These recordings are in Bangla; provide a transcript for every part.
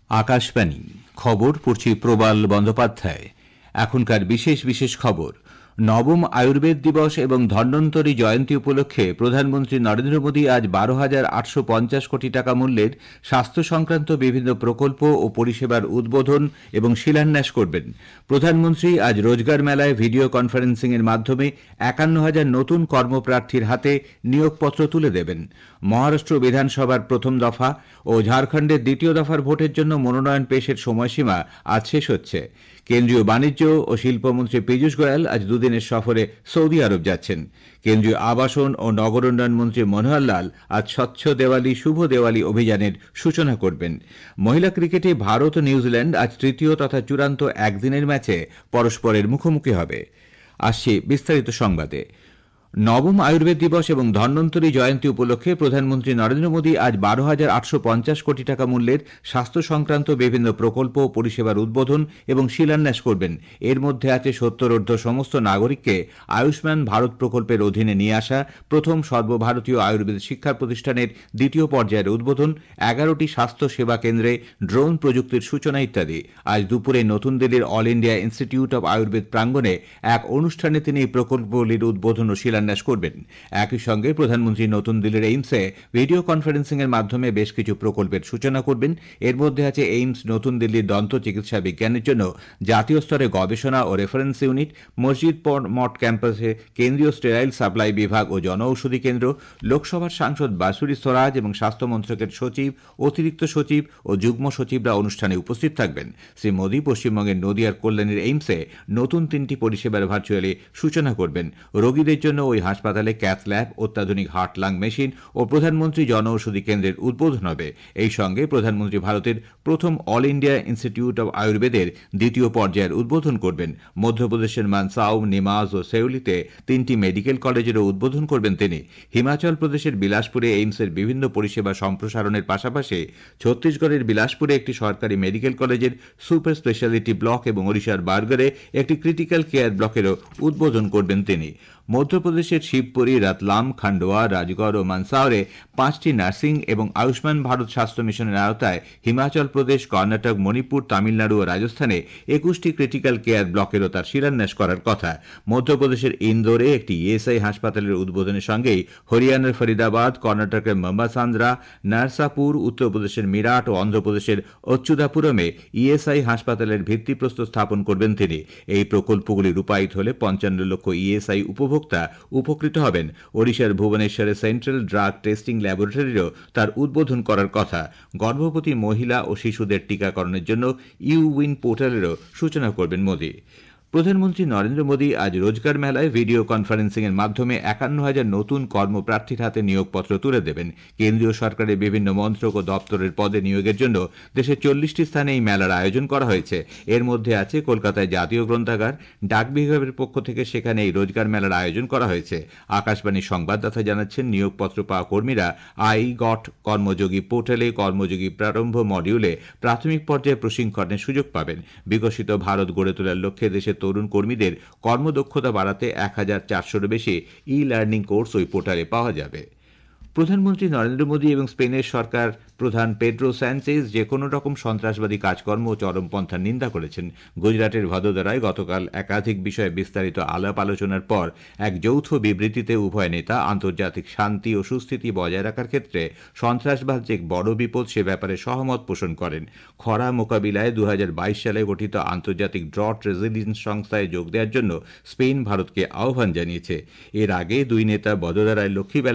আকাশবাণী খবর পড়ছি প্রবাল বন্দ্যোপাধ্যায়। এখনকার বিশেষ বিশেষ খবর। নবম আয়ুর্বেদ দিবস এবং ধন্বন্তরী জয়ন্তী উপলক্ষে প্রধানমন্ত্রী নরেন্দ্র মোদী আজ 12,850 কোটি টাকা মূল্যের স্বাস্থ্য সংক্রান্ত বিভিন্ন প্রকল্প ও পরিষেবার উদ্বোধন এবং শিলান্যাস করবেন। প্রধানমন্ত্রী আজ রোজগার মেলায় ভিডিও কনফারেন্সিং এর মাধ্যমে 51,000 নতুন কর্মপ্রার্থীর হাতে নিয়োগপত্র তুলে দেবেন। মহারাষ্ট্র বিধানসভার প্রথম দফা ও ঝাড়খণ্ডের দ্বিতীয় দফার ভোটের জন্য মনোনয়ন পেশের সময়সীমা আজ শেষ হচ্ছে। কেন্দ্রীয় বাণিজ্য ও শিল্পমন্ত্রী পীযূষ গোয়েল আজ দুদিনের সফরে সৌদি আরব যাচ্ছেন। কেন্দ্রীয় আবাসন ও নগর উন্নয়ন মন্ত্রী মনোহর লাল আজ স্বচ্ছ দেওয়ালি শুভ দেওয়ালি অভিযানের সূচনা করবেন। মহিলা ক্রিকেটে ভারত ও নিউজিল্যান্ড আজ তৃতীয় তথা চূড়ান্ত একদিনের ম্যাচে পরস্পরের মুখোমুখি হবে। আসছে বিস্তারিত সংবাদে। নবম আয়ুর্বেদ দিবস এবং ধন্বন্তরী জয়ন্তী উপলক্ষে প্রধানমন্ত্রী নরেন্দ্র মোদী আজ 12,850 কোটি টাকা মূল্যের স্বাস্থ্য সংক্রান্ত বিভিন্ন প্রকল্প ও পরিষেবার উদ্বোধন এবং শিলান্যাস করবেন। এর মধ্যে আছে 70 সমস্ত নাগরিককে আয়ুষ্মান ভারত প্রকল্পের অধীনে নিয়ে আসা, প্রথম সর্বভারতীয় আয়ুর্বেদ শিক্ষা প্রতিষ্ঠানের দ্বিতীয় পর্যায়ের উদ্বোধন, 11টি স্বাস্থ্য সেবা কেন্দ্রে ড্রোন প্রযুক্তির সূচনা ইত্যাদি। আজ দুপুরে নতুন দিল্লির All India Institute of Ayurveda প্রাঙ্গণে এক অনুষ্ঠানে তিনি এই প্রকল্পগুলির উদ্বোধন ও শিলান্যাস করবেন। একই সঙ্গে প্রধানমন্ত্রী নতুন দিল্লির এইমসে ভিডিও কনফারেন্সিং এর মাধ্যমে বেশ কিছু প্রকল্পের সূচনা করবেন। এর মধ্যে আছে এইমস নতুন দিল্লির দন্ত চিকিৎসা বিজ্ঞানের জন্য জাতীয় স্তরে গবেষণা ও রেফারেন্স ইউনিট, মসজিদ মঠ ক্যাম্পাসে কেন্দ্রীয় স্টেরাইল সাপ্লাই বিভাগ ও জনঔষধি কেন্দ্র, লোকসভার সাংসদ বাসুরি স্বরাজ এবং স্বাস্থ্য মন্ত্রকের সচিব, অতিরিক্ত সচিব ও যুগ্ম সচিবরা অনুষ্ঠানে উপস্থিত থাকবেন। শ্রী মোদী পশ্চিমবঙ্গের নদিয়ার কল্যাণীর এইমসে নতুন 3টি পরিষেবার ভার্চুয়ালি সূচনা করবেন। রোগীদের জন্য ওই হাসপাতালে ক্যাথ ল্যাব, অত্যাধুনিক হার্ট লাং মেশিন ও প্রধানমন্ত্রী জনঔষধি কেন্দ্রের উদ্বোধন হবে। এই সঙ্গে প্রধানমন্ত্রী ভারতের প্রথম অল ইন্ডিয়া ইনস্টিটিউট অব আয়ুর্বেদের দ্বিতীয় পর্যায়ের উদ্বোধন করবেন। মধ্যপ্রদেশের মানসাও, নিমাজ ও সেউলিতে 3টি মেডিকেল কলেজেরও উদ্বোধন করবেন তিনি। হিমাচল প্রদেশের বিলাসপুরে এইমসের বিভিন্ন পরিষেবা সম্প্রসারণের পাশাপাশি ছত্তিশগড়ের বিলাসপুরে একটি সরকারি মেডিকেল কলেজের সুপার স্পেশালিটি ব্লক এবং ওড়িশার বারগড়ে একটি ক্রিটিক্যাল কেয়ার ব্লকেরও উদ্বোধন করবেন তিনি। মধ্যপ্রদেশের শিবপুরী, রাতলাম, খান্ডোয়া, রাজগড় ও মানসাওরে 5টি নার্সিং এবং আয়ুষ্মান ভারত স্বাস্থ্য মিশনের আওতায় হিমাচল প্রদেশ, কর্ণাটক, মণিপুর, তামিলনাড়ু ও রাজস্থানে 21টি ক্রিটিক্যাল কেয়ার ব্লকেরও তার শিলান্যাস করার কথা। মধ্যপ্রদেশের ইন্দোরে একটি ইএসআই হাসপাতালের উদ্বোধনের সঙ্গেই হরিয়ানার ফরিদাবাদ, কর্ণাটকের মুম্বাসান্দ্রা, নারসাপুর, উত্তরপ্রদেশের মিরাট ও অন্ধ্রপ্রদেশের অচ্যুতাপুরমে ইএসআই হাসপাতালের ভিত্তিপ্রস্তর স্থাপন করবেন তিনি। এই প্রকল্পগুলি রূপায়িত হলে 55 লক্ষ ইএসআই উপভোক্তা উপকৃত হবেন। ওড়িশার ভুবনেশ্বরের সেন্ট্রাল ড্রাগ টেস্টিং ল্যাবরেটরিরও তার উদ্বোধন করার কথা। গর্ভবতী মহিলা ও শিশুদের টিকাকরণের জন্য ইউইন পোর্টালেরও সূচনা করবেন মোদী। প্রধানমন্ত্রী নরেন্দ্র মোদী আজ রোজগার মেলায় ভিডিও কনফারেন্সিং এর মাধ্যমে 51,000 নতুন কর্মপ্রার্থীর হাতে নিয়োগপত্র তুলে দেবেন। কেন্দ্রীয় সরকারের বিভিন্ন মন্ত্রক ও দপ্তরের পদে নিয়োগের জন্য দেশের 40টি স্থানে এই মেলার আয়োজন করা হয়েছে। এর মধ্যে আছে কলকাতায় জাতীয় গ্রন্থাগার। ডাক বিভাগের পক্ষ থেকে সেখানে এই রোজগার মেলার আয়োজন করা হয়েছে। আকাশবাণীর সংবাদদাতা জানাচ্ছেন, নিয়োগপত্র পাওয়া কর্মীরা আই গট কর্মযোগী পোর্টালে কর্মযোগী প্রারম্ভ মডিউলে প্রাথমিক পর্যায়ে প্রশিক্ষণের সুযোগ পাবেন। বিকশিত ভারত গড়ে তোলার লক্ষ্যে দেশের তরুণ কর্মীদের কর্মদক্ষতা বাড়াতে 1,400-এর বেশি ই লার্নিং কোর্স ওই পোর্টালে পাওয়া যাবে। প্রধানমন্ত্রী নরেন্দ্র মোদী এবং স্পেনের সরকার প্রধান পেড্রো স্যানচেজ যে কোনো রকম সন্ত্রাসবাদী কাজকর্ম ও চরমপন্থার নিন্দা করেছেন। গুজরাটের ভদোদরায় গতকাল একাধিক বিষয়ে বিস্তারিত আলাপ আলোচনার পর এক যৌথ বিবৃতিতে উভয় নেতা আন্তর্জাতিক শান্তি ও সুস্থিতি বজায় রাখার ক্ষেত্রে সন্ত্রাসবাদ যে বড় বিপদ সে ব্যাপারে সহমত পোষণ করেন। খরা মোকাবিলায় 2022 সালে গঠিত আন্তর্জাতিক ড্রট রেজিলিয়েন্স সংস্থায় যোগ দেওয়ার জন্য স্পেন ভারতকে আহ্বান জানিয়েছে। এর আগে দুই নেতা বদোদরায়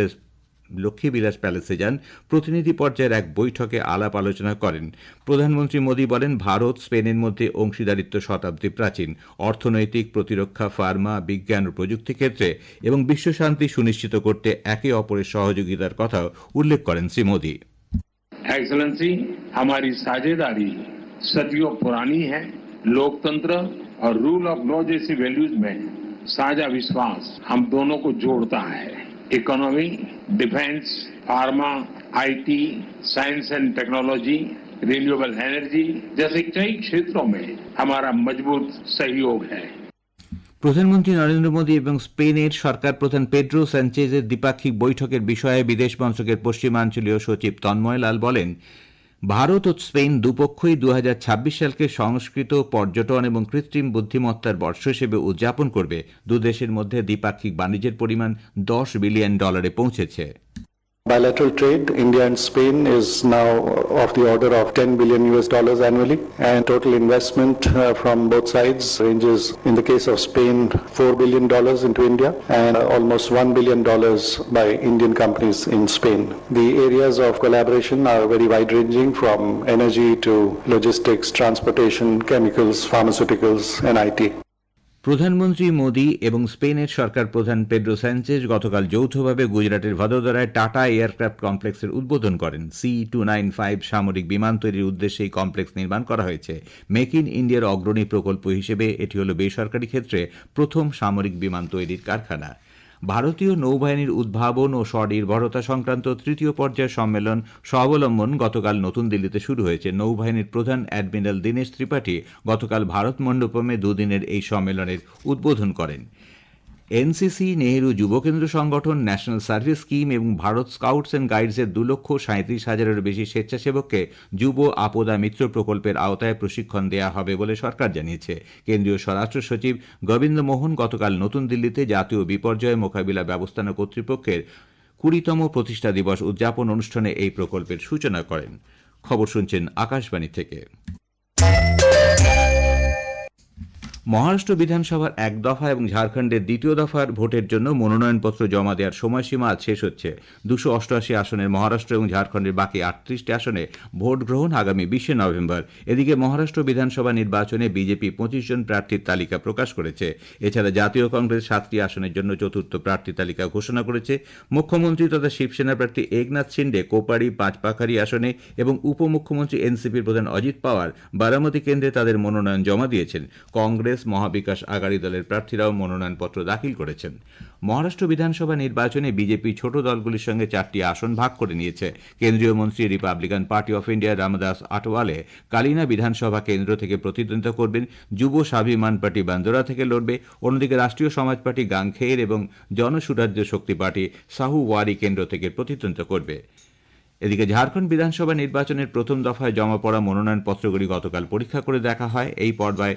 লক্ষ্মীবিলাস প্যালেসে যান। প্রতিনিধি পর্যায়ের এক বৈঠকে আলাপ আলোচনা করেন। প্রধানমন্ত্রী মোদী বলেন, ভারত স্পেনের মধ্যে অংশীদারিত্ব শতাব্দী প্রাচীন। অর্থনৈতিক, প্রতিরক্ষা, ফার্মা, বিজ্ঞান ও প্রযুক্তি ক্ষেত্রে এবং বিশ্বশান্তি সুনিশ্চিত করতে একে অপরের সহযোগিতার কথাও উল্লেখ করেন শ্রী মোদী। एक्सेलेंसी, हमारी साझेदारी सदियों पुरानी है। लोकतंत्र और रूल ऑफ लॉ जैसी वैल्यूज में साझा विश्वास हम दोनों को जोड़ता है। Economy, defence, pharma, IT, science and technology, renewable energy जैसे कई क्षेत्रों में हमारा मजबूत सहयोग है। প্রধানমন্ত্রী নরেন্দ্র মোদী এবং স্পেনের সরকার প্রধান পেড্রো স্যানচেজের দ্বিপাক্ষিক বৈঠকের বিষয়ে বিদেশ মন্ত্রকের পশ্চিমাঞ্চলীয় সচিব তন্ময় লাল বলেন, ভারত ও স্পেন দুপক্ষই 2026 সালকে সংস্কৃত, পর্যটন এবং কৃত্রিম বুদ্ধিমত্তার বর্ষ হিসেবে উদযাপন করবে। দুদেশের মধ্যে দ্বিপাক্ষিক বাণিজ্যের পরিমাণ $10 বিলিয়ন পৌঁছেছে। Bilateral trade, India and Spain is now of the order of $10 billion annually, and total investment from both sides ranges, in the case of Spain, $4 billion into India, and almost $1 billion by Indian companies in Spain. The areas of collaboration are very wide-ranging, from energy to logistics, transportation, chemicals, pharmaceuticals, and IT. প্রধানমন্ত্রী মোদী এবং স্পেনের সরকার প্রধান পেড্রো স্যাঞ্চেজ গতকাল যৌথভাবে গুজরাটের ভদোদরায় টাটা এয়ারক্রাফট কমপ্লেক্সের উদ্বোধন করেন। C-295 সামরিক বিমান তৈরির উদ্দেশ্যে এই কমপ্লেক্স নির্মাণ করা হয়েছে। মেক ইন ইন্ডিয়ার অগ্রণী প্রকল্প হিসেবে এটি হল বেসরকারি ক্ষেত্রে প্রথম সামরিক বিমান তৈরির কারখানা। ভারতীয় নৌবাহিনীর উদ্ভাবন ও স্বনির্ভরতা সংক্রান্ত তৃতীয় পর্যায়ের সম্মেলন স্বাবলম্বন গতকাল নতুন দিল্লিতে শুরু হয়েছে। নৌবাহিনীর প্রধান অ্যাডমিরাল দীনেশ ত্রিপাঠী গতকাল ভারত মণ্ডপমে দুদিনের এই সম্মেলনের উদ্বোধন করেন। এনসিসি, নেহেরু যুবকেন্দ্র সংগঠন, ন্যাশনাল সার্ভিস স্কিম এবং ভারত স্কাউটস অ্যান্ড গাইডসের 2,37,000-এরও বেশি স্বেচ্ছাসেবককে যুব আপদা মিত্র প্রকল্পের আওতায় প্রশিক্ষণ দেওয়া হবে বলে সরকার জানিয়েছে। কেন্দ্রীয় স্বরাষ্ট্র সচিব গোবিন্দ মোহন গতকাল নতুন দিল্লিতে জাতীয় বিপর্যয় মোকাবিলা ব্যবস্থাপনা কর্তৃপক্ষের 20তম প্রতিষ্ঠা দিবস উদযাপন অনুষ্ঠানে এই প্রকল্পের সূচনা করেন। খবর শুনছেন আকাশবাণী থেকে। মহারাষ্ট্র বিধানসভার এক দফা এবং ঝাড়খণ্ডের দ্বিতীয় দফার ভোটের জন্য মনোনয়নপত্র জমা দেওয়ার সময়সীমা আজ শেষ হচ্ছে। 288 আসনের মহারাষ্ট্র এবং ঝাড়খণ্ডের বাকি 38টি আসনে ভোট গ্রহণ আগামী 20 নভেম্বর। এদিকে মহারাষ্ট্র বিধানসভা নির্বাচনে বিজেপি 25 জন প্রার্থীর তালিকা প্রকাশ করেছে। এছাড়া জাতীয় কংগ্রেস 7টি আসনের জন্য চতুর্থ প্রার্থী তালিকা ঘোষণা করেছে। মুখ্যমন্ত্রী তথা শিবসেনা প্রার্থী একনাথ শিন্ডে কোপাড়ি, পাঁচপাখারি আসনে এবং উপমুখ্যমন্ত্রী এনসিপির প্রধান অজিত পাওয়ার বারামতি কেন্দ্রে তাদের মনোনয়ন জমা দিয়েছেন। কংগ্রেস, মহাবিকাশ আঘাড়ি দলের প্রার্থীরাও মনোনয়নপত্র দাখিল করেছেন। মহারাষ্ট্র বিধানসভা নির্বাচনে বিজেপি ছোট দলগুলির সঙ্গে 4টি আসন ভাগ করে নিয়েছে। কেন্দ্রীয় মন্ত্রী Republican Party of India Ramdas Athawale Kalina বিধানসভা কেন্দ্র থেকে প্রতিদ্বন্দ্বিতা করবেন। যুব স্বাভিমান পার্টি বান্দোরা থেকে লড়বে। অন্যদিকে রাষ্ট্রীয় সমাজ পার্টি গাংখের এবং জনসুরাজ্য শক্তি পার্টি সাহুওয়ারি কেন্দ্র থেকে প্রতিদ্বন্দ্বিতা করবে। এদিকে ঝাড়খণ্ড বিধানসভা নির্বাচনের প্রথম দফায় জমা পড়া মনোনয়নপত্রগুলি গতকাল পরীক্ষা করে দেখা হয়। এই পর্যায়ে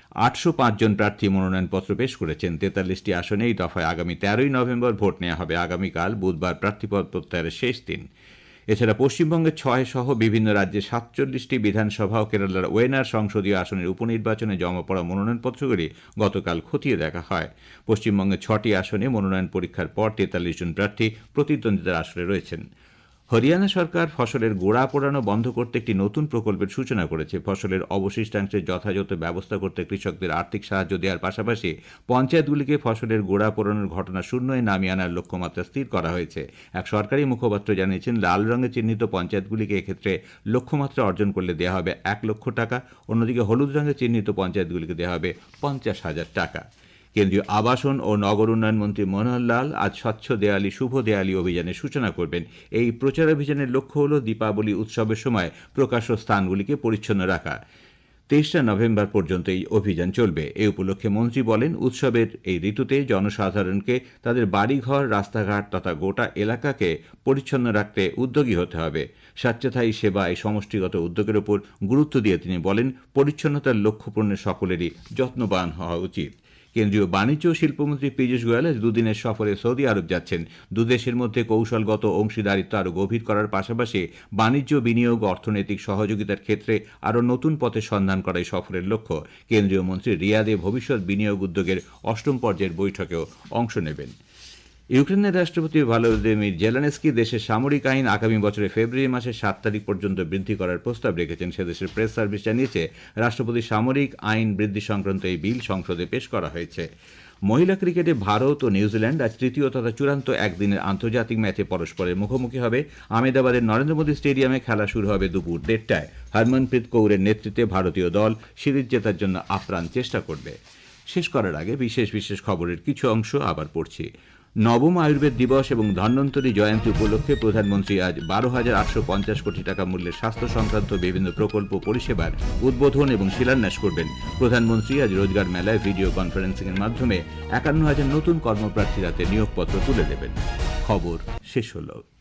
805 জন প্রার্থী মনোনয়নপত্র পেশ করেছেন। 43টি আসনে এই দফায় আগামী 13 নভেম্বর ভোট নেওয়া হবে। আগামীকাল বুধবার প্রার্থীপত্র প্রত্যাহারের শেষ দিন। এছাড়া পশ্চিমবঙ্গের 6 সহ বিভিন্ন রাজ্যে 47টি বিধানসভা ও কেরালার ওয়েনার সংসদীয় আসনের উপনির্বাচনে জমা পড়া মনোনয়নপত্রগুলি গতকাল খতিয়ে দেখা হয়। পশ্চিমবঙ্গের 6টি আসনে মনোনয়ন পরীক্ষার পর 43 জন প্রার্থী প্রতিদ্বন্দ্বিতার আসরে রয়েছেন। হরিয়ানা সরকার ফসলের গোড়া পোড়ানো বন্ধ করতে একটি নতুন প্রকল্পের সূচনা করেছে। ফসলের অবশিষ্টাংশের যথাযথ ব্যবস্থা করতে কৃষকদের আর্থিক সাহায্য দেওয়ার পাশাপাশি পঞ্চায়েতগুলিকে ফসলের গোড়া পোড়ানোর ঘটনা শূন্যে নামিয়ে আনার লক্ষ্যমাত্রা স্থির করা হয়েছে। এক সরকারি মুখপাত্র জানিয়েছেন, লাল রঙে চিহ্নিত পঞ্চায়েতগুলিকে এক্ষেত্রে লক্ষ্যমাত্রা অর্জন করলে দেওয়া হবে 1 লক্ষ টাকা। অন্যদিকে হলুদ রঙে চিহ্নিত পঞ্চায়েতগুলিকে দেওয়া হবে 50,000 টাকা। কেন্দ্রীয় আবাসন ও নগর উন্নয়ন মন্ত্রী মনোহর লাল আজ স্বচ্ছ দেয়ালি শুভ দেয়ালি অভিযানের সূচনা করবেন। এই প্রচারাভিযানের লক্ষ্য হল দীপাবলি উৎসবের সময় প্রকাশ্য স্থানগুলিকে পরিচ্ছন্ন রাখা। 23 নভেম্বর পর্যন্ত এই অভিযান চলবে। এই উপলক্ষে মন্ত্রী বলেন, উৎসবের এই ঋতুতে জনসাধারণকে তাদের বাড়িঘর, রাস্তাঘাট তথা গোটা এলাকাকে পরিচ্ছন্ন রাখতে উদ্যোগী হতে হবে। স্বেচ্ছাথায়ী সেবা এই সমষ্টিগত উদ্যোগের উপর গুরুত্ব দিয়ে তিনি বলেন, পরিচ্ছন্নতার লক্ষ্য পূরণে সকলেরই যত্নবান হওয়া উচিত। কেন্দ্রীয় বাণিজ্য ও শিল্পমন্ত্রী পীযূষ গোয়েল আজ দুদিনের সফরে সৌদি আরব যাচ্ছেন। দুদেশের মধ্যে কৌশলগত অংশীদারিত্ব আরও গভীর করার পাশাপাশি বাণিজ্য, বিনিয়োগ, অর্থনৈতিক সহযোগিতার ক্ষেত্রে আরও নতুন পথের সন্ধান করাই সফরের লক্ষ্য। কেন্দ্রীয় মন্ত্রী রিয়াদে ভবিষ্যৎ বিনিয়োগ উদ্যোগের 8ম পর্যায়ের বৈঠকেও অংশ নেবেন। ইউক্রেনের রাষ্ট্রপতি ভলোদিমির জেলেনস্কি দেশের সামরিক আইন আগামী বছরের ফেব্রুয়ারি মাসের 7 তারিখ পর্যন্ত বৃদ্ধি করার প্রস্তাব রেখেছেন। সেদেশের প্রেস সার্ভিস জানিয়েছে, রাষ্ট্রপতির সামরিক আইন বৃদ্ধি সংক্রান্ত এই বিল সংসদে পেশ করা হয়েছে। মহিলা ক্রিকেটে ভারত ও নিউজিল্যান্ড আজ তৃতীয় তথা চূড়ান্ত একদিনের আন্তর্জাতিক ম্যাচে পরস্পরের মুখোমুখি হবে। আহমেদাবাদের নরেন্দ্র মোদী স্টেডিয়ামে খেলা শুরু হবে দুপুর 1টায়। হরমনপ্রীত কৌরের নেতৃত্বে ভারতীয় দল সিরিজ জেতার জন্য আপ্রাণ চেষ্টা করবে। শেষ করার আগে বিশেষ বিশেষ খবরের কিছু অংশ আবার পড়ছি। নবম আয়ুর্বেদ দিবস এবং ধন্বন্তরী জয়ন্তী উপলক্ষে প্রধানমন্ত্রী আজ 12,850 কোটি টাকা মূল্যের স্বাস্থ্য সংক্রান্ত বিভিন্ন প্রকল্প পরিষেবার উদ্বোধন এবং শিলান্যাস করবেন। প্রধানমন্ত্রী আজ রোজগার মেলায় ভিডিও কনফারেন্সিংয়ের মাধ্যমে 51,000 নতুন কর্মপ্রার্থীর হাতে নিয়োগপত্র তুলে দেবেন। খবর শেষ হল।